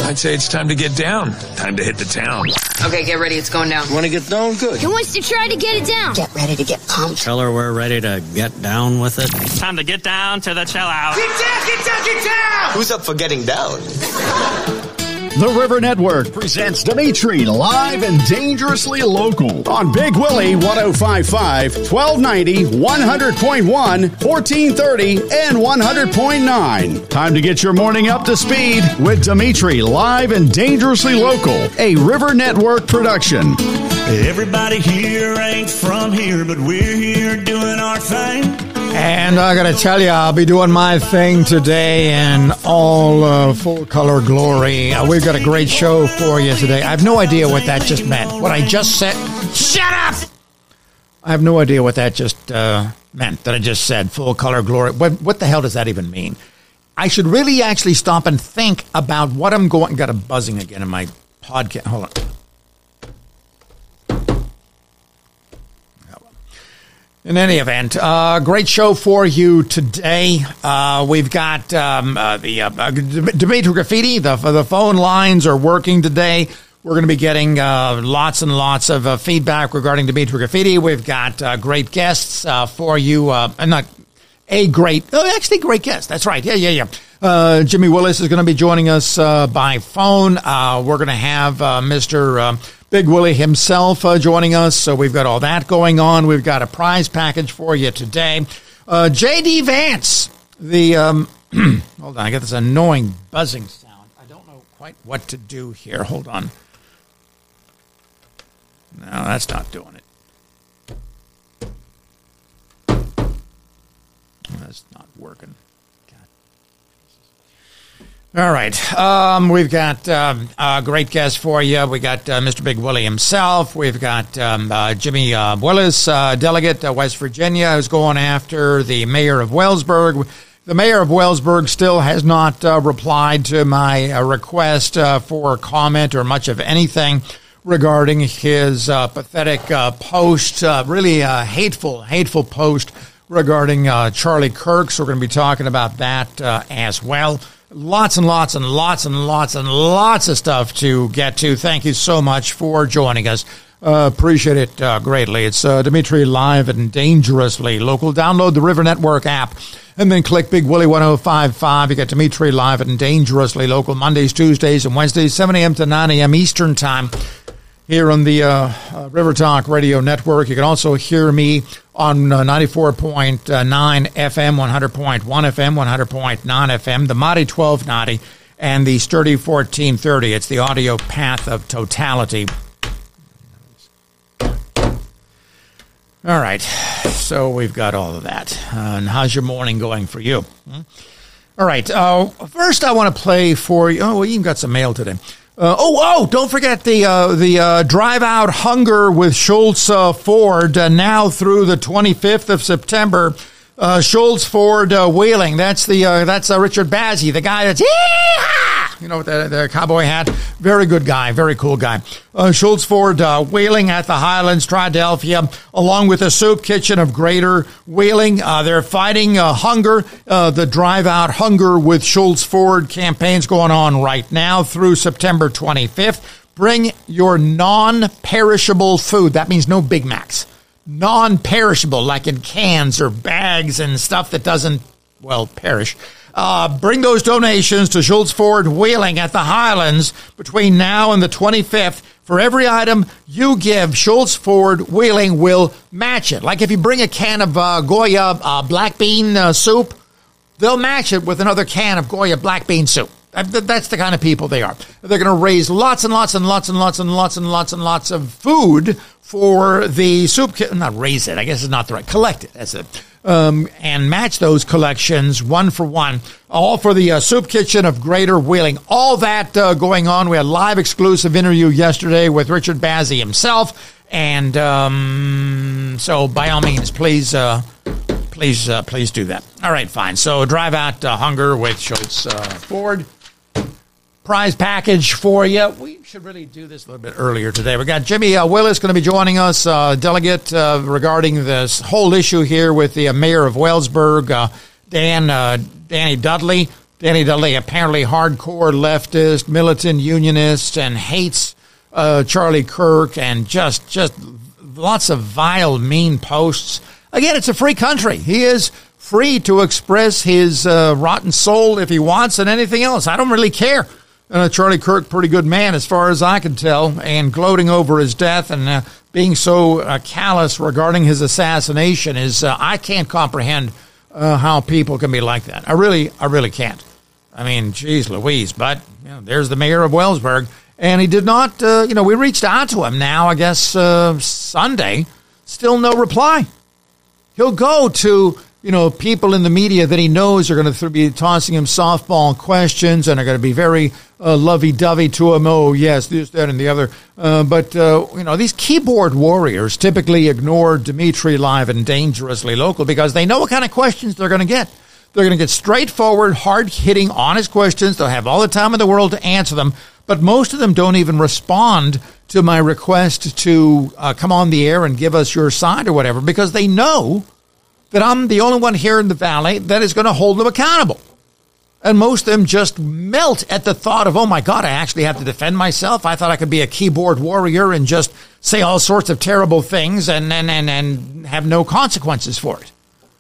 I'd say it's time to get down. Time to hit the town. Okay, get ready. It's going down. Want to get down? Good. Who wants to try to get it down? Get ready to get pumped. Tell her we're ready to get down with it. Time to get down to the chill out. Get down, get down, get down! Who's up for getting down? The River Network presents Dimitri Live and Dangerously Local on Big Willie 105.5, 1290, 100.1, 1430, and 100.9. Time to get your morning up to speed with Dimitri Live and Dangerously Local, a River Network production. Everybody here ain't from here, but we're here doing our thing. And I got to tell you, I'll be doing my thing today in all full color glory. We've got a great show for you today. I have no idea what that just meant. What I just said. Shut up! I have no idea what that just meant, that I just said. Full color glory. What the hell does that even mean? I should really actually stop and think about what I'm going... Got a buzzing again in my podcast. Hold on. In any event, great show for you today. We've got Dimitri Graffiti. The phone lines are working today. We're going to be getting lots and lots of feedback regarding Dimitri Graffiti. We've got great guests for you. Great guest. That's right. Yeah. Jimmy Willis is going to be joining us by phone. We're going to have Mr. Big Willie himself joining us, so we've got all that going on. We've got a prize package for you today. J.D. Vance, hold on, I got this annoying buzzing sound. I don't know quite what to do here. Hold on. No, that's not doing it. That's not working. All right. We've got a great guest for you. We got Mr. Big Willie himself. We've got Jimmy Willis, delegate West Virginia, who's going after the mayor of Wellsburg. The mayor of Wellsburg still has not replied to my request for comment or much of anything regarding his pathetic post, really hateful post regarding Charlie Kirk. So we're going to be talking about that as well. Lots and lots and lots and lots and lots of stuff to get to. Thank you so much for joining us. Appreciate it greatly. It's Dimitri Live and Dangerously Local. Download the River Network app and then click Big Willie 105.5. You get Dimitri Live and Dangerously Local Mondays, Tuesdays, and Wednesdays, 7 a.m. to 9 a.m. Eastern Time here on the River Talk Radio Network. You can also hear me on 94.9 FM, 100.1 FM, 100.9 FM, the Mighty 1290, and the Sturdy 1430. It's the audio path of totality. All right, so we've got all of that. And how's your morning going for you? All right, first I want to play for you. Oh, we even got some mail today. Don't forget the Drive Out Hunger with Schultz Ford now through the 25th of September. Schultz Ford Wheeling. That's Richard Bazzi, the guy that's with the cowboy hat. Very good guy, very cool guy. Schultz Ford Wheeling at the Highlands, Philadelphia, along with the Soup Kitchen of Greater Wheeling. They're fighting hunger. The Drive Out Hunger with Schultz Ford campaign's going on right now through September 25th. Bring your non-perishable food. That means no Big Macs. Non-perishable, like in cans or bags and stuff that doesn't, perish. Bring those donations to Schultz Ford Wheeling at the Highlands between now and the 25th. For every item you give, Schultz Ford Wheeling will match it. Like if you bring a can of Goya black bean soup, they'll match it with another can of Goya black bean soup. That's the kind of people they are. They're going to raise lots and lots and lots and lots and lots and lots and lots of food for the soup kitchen. Not raise it, I guess it's not the right. Collect it, that's it. And match those collections one for one, all for the Soup Kitchen of Greater Wheeling. All that going on. We had a live exclusive interview yesterday with Richard Bazzi himself, and so by all means, please do that. All right, fine. So Drive Out Hunger with Schultz Ford. Prize package for you. We should really do this a little bit earlier today. We got Jimmy Willis going to be joining us, delegate regarding this whole issue here with the mayor of Wellsburg, Danny Dudley. Danny Dudley, apparently hardcore leftist, militant unionist, and hates Charlie Kirk, and just lots of vile, mean posts. Again, it's a free country. He is free to express his rotten soul if he wants, and anything else. I don't really care. Charlie Kirk, pretty good man as far as I can tell, and gloating over his death and being so callous regarding his assassination is, I can't comprehend how people can be like that. I really can't. I mean, geez Louise, but there's the mayor of Wellsburg, and he did not, we reached out to him now, I guess, Sunday, still no reply. He'll go to, people in the media that he knows are going to be tossing him softball questions and are going to be very lovey-dovey to him. Oh, yes, this, that, and the other. But these keyboard warriors typically ignore Dimitri Live and Dangerously Local because they know what kind of questions they're going to get. They're going to get straightforward, hard-hitting, honest questions. They'll have all the time in the world to answer them. But most of them don't even respond to my request to come on the air and give us your side or whatever because they know that I'm the only one here in the Valley that is going to hold them accountable. And most of them just melt at the thought of, oh, my God, I actually have to defend myself. I thought I could be a keyboard warrior and just say all sorts of terrible things and have no consequences for it.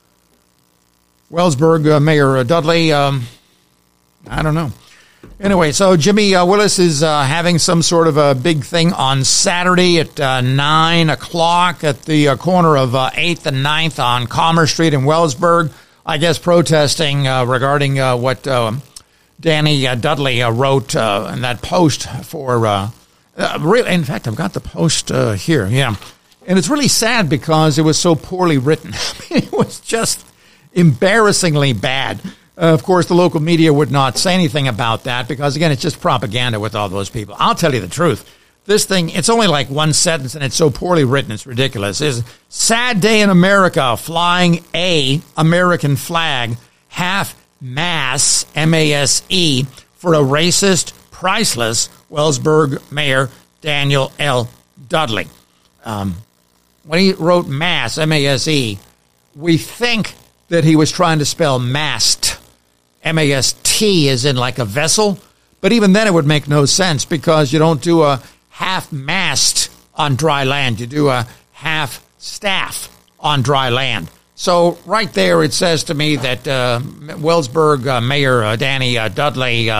Wellsburg Mayor Dudley, I don't know. Anyway, so Jimmy Willis is having some sort of a big thing on Saturday at 9 o'clock at the corner of 8th and 9th on Commerce Street in Wellsburg, I guess protesting regarding what Danny Dudley wrote in that post for, in fact, I've got the post here, yeah. And it's really sad because it was so poorly written. It was just embarrassingly bad. Of course, the local media would not say anything about that because, again, it's just propaganda with all those people. I'll tell you the truth. This thing, it's only like one sentence, and it's so poorly written, it's ridiculous. It's sad day in America, flying a American flag, half-mast, M-A-S-E, for a racist, priceless Wellsburg Mayor Daniel L. Dudley. When he wrote mass, M-A-S-E, we think that he was trying to spell mast, M-A-S-T, as in like a vessel. But even then it would make no sense because you don't do a half-mast on dry land. You do a half-staff on dry land. So right there it says to me that Wellsburg Mayor Danny Dudley,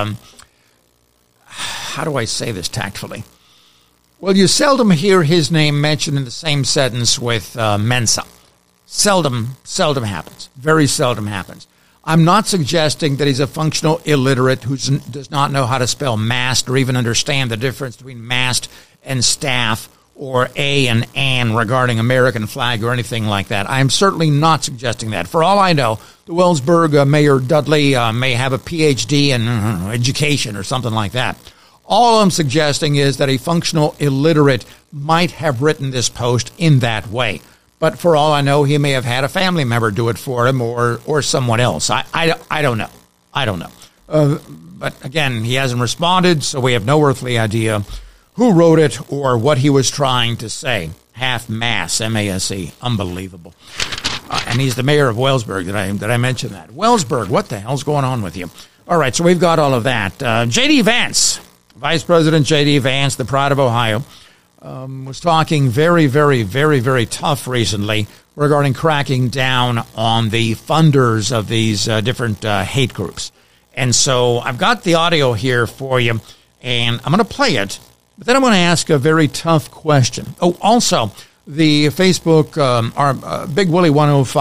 how do I say this tactfully? Well, you seldom hear his name mentioned in the same sentence with Mensa. Seldom happens. Very seldom happens. I'm not suggesting that he's a functional illiterate who does not know how to spell mast or even understand the difference between mast and staff or a and an regarding American flag or anything like that. I'm certainly not suggesting that. For all I know, the Wellsburg Mayor Dudley may have a Ph.D. in education or something like that. All I'm suggesting is that a functional illiterate might have written this post in that way. But for all I know, he may have had a family member do it for him or someone else. I don't know. I don't know. But again, he hasn't responded, so we have no earthly idea who wrote it or what he was trying to say. Half-mass, M-A-S-E. Unbelievable. And he's the mayor of Wellsburg. Did I mention that? Wellsburg, what the hell's going on with you? All right, so we've got all of that. J.D. Vance, Vice President J.D. Vance, the Pride of Ohio, was talking very, very, very, very tough recently regarding cracking down on the funders of these different hate groups. And so I've got the audio here for you, and I'm going to play it, but then I'm going to ask a very tough question. Oh, also, the Facebook, our Big Willie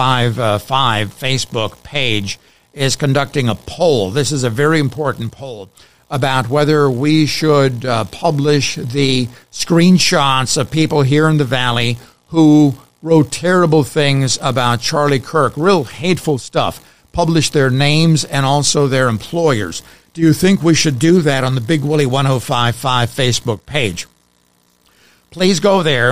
1055 Facebook page is conducting a poll. This is a very important poll about whether we should publish the screenshots of people here in the Valley who wrote terrible things about Charlie Kirk, real hateful stuff, publish their names and also their employers. Do you think we should do that on the Big Willie 1055 Facebook page? Please go there,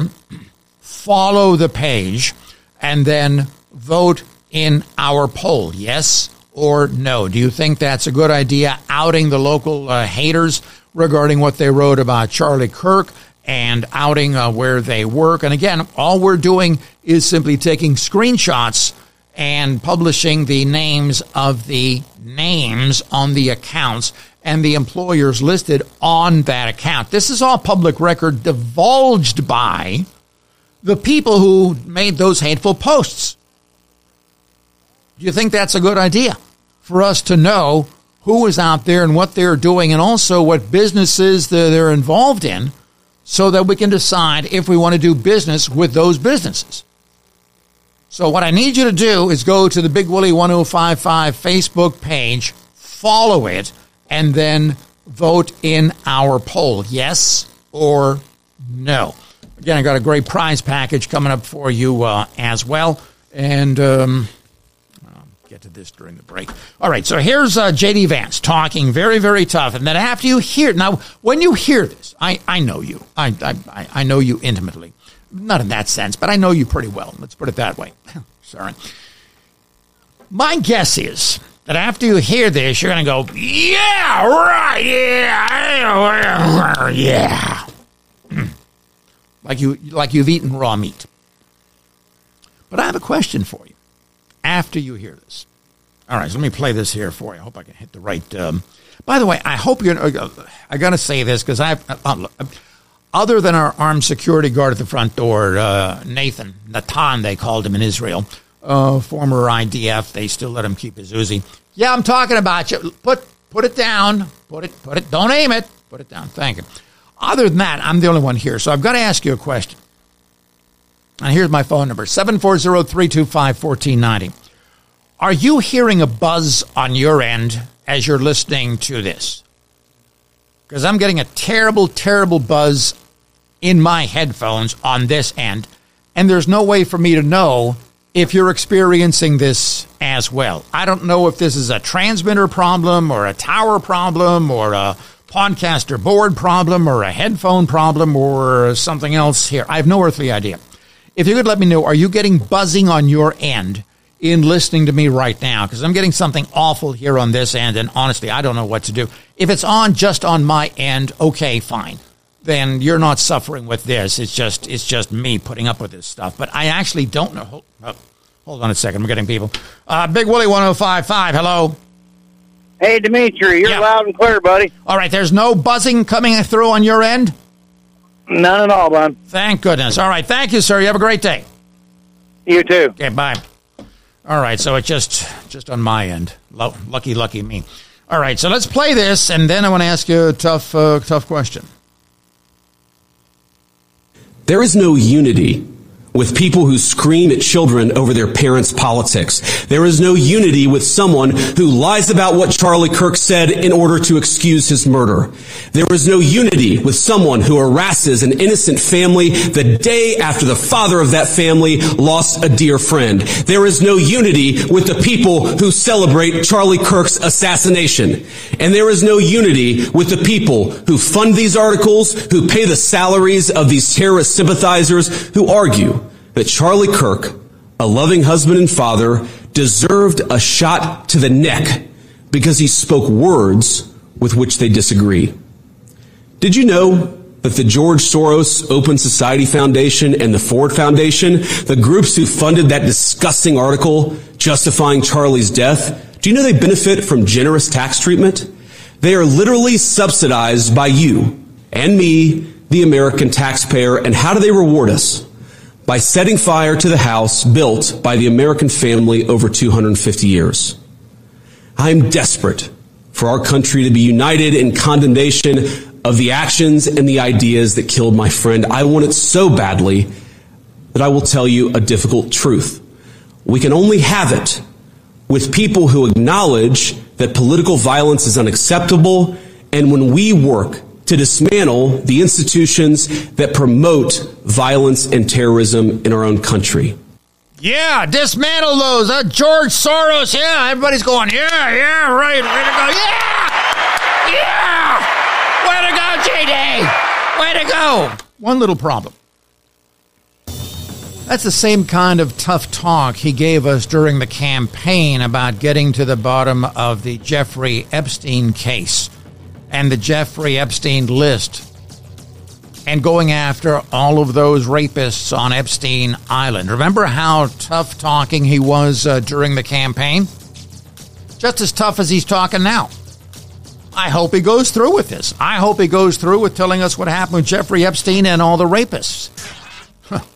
follow the page, and then vote in our poll, yes or no. Do you think that's a good idea, outing the local haters regarding what they wrote about Charlie Kirk and outing where they work? And again, all we're doing is simply taking screenshots and publishing the names on the accounts and the employers listed on that account. This is all public record divulged by the people who made those hateful posts. Do you think that's a good idea for us to know who is out there and what they're doing, and also what businesses they're involved in, so that we can decide if we want to do business with those businesses? So what I need you to do is go to the Big Willie 1055 Facebook page, follow it, and then vote in our poll, yes or no. Again, I got a great prize package coming up for you as well, and get to this during the break. All right, so here's J.D. Vance talking very, very tough. And then after you hear, now, when you hear this, I know you. I know you intimately. Not in that sense, but I know you pretty well. Let's put it that way. Sorry. My guess is that after you hear this, you're going to go, yeah, right, yeah. Like you've eaten raw meat. But I have a question for you after you hear this. All right, so let me play this here for you. I hope I can hit the right. By the way, I hope you're. I got to say this because other than our armed security guard at the front door, Natan, they called him in Israel, former IDF. They still let him keep his Uzi. Yeah, I'm talking about you. Put it down. Put it. Don't aim it. Put it down. Thank you. Other than that, I'm the only one here, so I've got to ask you a question. And here's my phone number, 740-325-1490. Are you hearing a buzz on your end as you're listening to this? Because I'm getting a terrible, terrible buzz in my headphones on this end, and there's no way for me to know if you're experiencing this as well. I don't know if this is a transmitter problem or a tower problem or a podcaster board problem or a headphone problem or something else here. I have no earthly idea. If you could let me know, are you getting buzzing on your end in listening to me right now? Because I'm getting something awful here on this end, and honestly, I don't know what to do. If it's on just on my end, okay, fine. Then you're not suffering with this. It's just me putting up with this stuff. But I actually don't know. Hold on a second. I'm getting people. Big Willie 1055, hello. Hey, Dimitri, you're loud and clear, buddy. All right, there's no buzzing coming through on your end? None at all, bud. Thank goodness. All right, thank you, sir. You have a great day. You too. Okay, bye. All right, so it's just on my end. Lucky me. All right, so let's play this, and then I want to ask you a tough question. There is no unity with people who scream at children over their parents' politics. There is no unity with someone who lies about what Charlie Kirk said in order to excuse his murder. There is no unity with someone who harasses an innocent family the day after the father of that family lost a dear friend. There is no unity with the people who celebrate Charlie Kirk's assassination. And there is no unity with the people who fund these articles, who pay the salaries of these terrorist sympathizers, who argue that Charlie Kirk, a loving husband and father, deserved a shot to the neck because he spoke words with which they disagree. Did you know that the George Soros Open Society Foundation and the Ford Foundation, the groups who funded that disgusting article justifying Charlie's death, do you know they benefit from generous tax treatment? They are literally subsidized by you and me, the American taxpayer. And how do they reward us? By setting fire to the house built by the American family over 250 years. I'm desperate for our country to be united in condemnation of the actions and the ideas that killed my friend. I want it so badly that I will tell you a difficult truth. We can only have it with people who acknowledge that political violence is unacceptable, and when we work to dismantle the institutions that promote violence and terrorism in our own country. Yeah, dismantle those. George Soros, yeah, everybody's going, yeah, right, way to go, yeah, way to go, JD, way to go. One little problem. That's the same kind of tough talk he gave us during the campaign about getting to the bottom of the Jeffrey Epstein case and the Jeffrey Epstein list. and going after all of those rapists on Epstein Island. Remember how tough talking he was during the campaign? Just as tough as he's talking now. I hope he goes through with this. I hope he goes through with telling us what happened with Jeffrey Epstein and all the rapists.